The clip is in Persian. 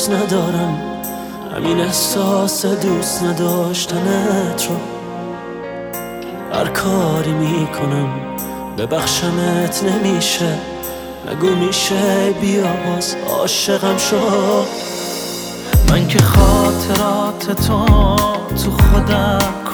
دوست ندارم، همین احساس دوست نداشتنت رو هر کاری میکنم ببخشمت نمیشه. نگو میشه بیا باز عاشقم شو. من که خاطرات تو خودم